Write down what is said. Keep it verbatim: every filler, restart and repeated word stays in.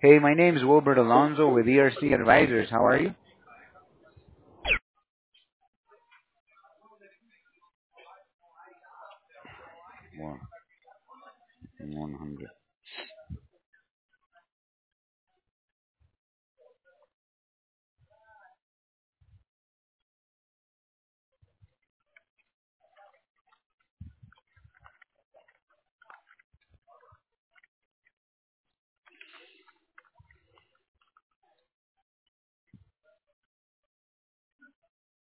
Hey, my name is Wilbert Alonzo with E R C Advisors. How are you? One, one hundred.